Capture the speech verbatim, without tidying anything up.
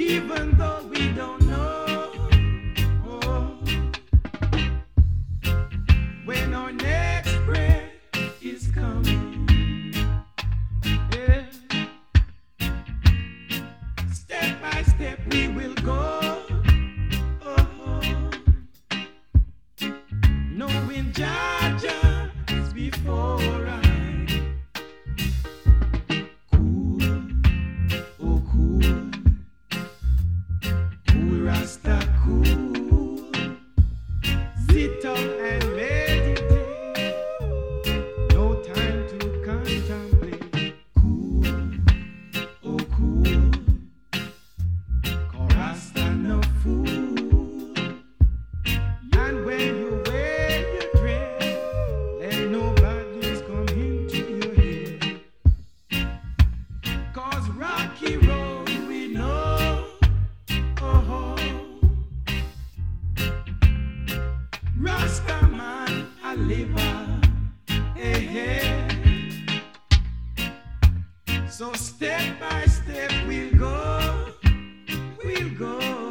even though we don't know oh, when our next breath is coming. Yeah. Step by step we will go, oh, knowing Jah Jah is before us. Rasta cool, sit up and meditate. No time to contemplate. Cool, oh cool, 'cause Rasta no fool. And when you wear your dress, let no badness come into your head. 'Cause rocky road we know. Oh, Rasta man a liver, hey, hey. So step by step we'll go, we'll go.